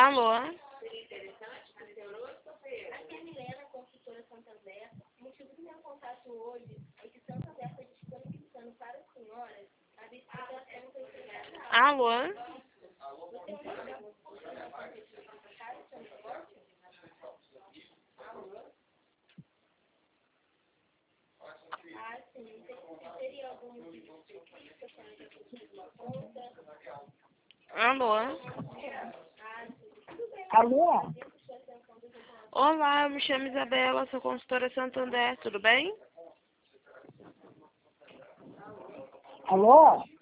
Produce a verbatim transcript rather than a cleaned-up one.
Alô? Aqui é a Milena, consultora Santander. O motivo do meu contato hoje é que Santander está disponibilizando para as senhoras a bicicleta centro-integrada. Alô? Você tem uma informação para o seu negócio? Alô? Ah, sim. Teria algum motivo específico para a gente uma conta? Alô? Ah, sim. Tudo bem. Alô? Olá, eu me chamo Isabela, sou consultora Santander, tudo bem? Alô?